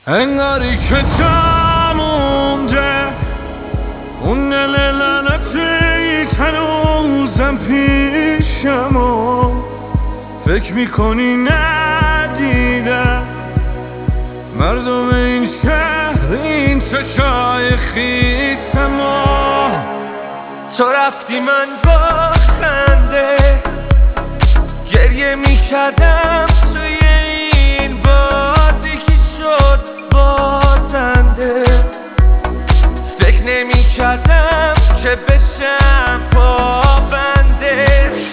انگاری که تمونده اون لعنتی هنوزم پیشم و فکر میکنی ندیدم مردم این شهر این چشای خیسم و تو رفتی من با خنده گریه میکردم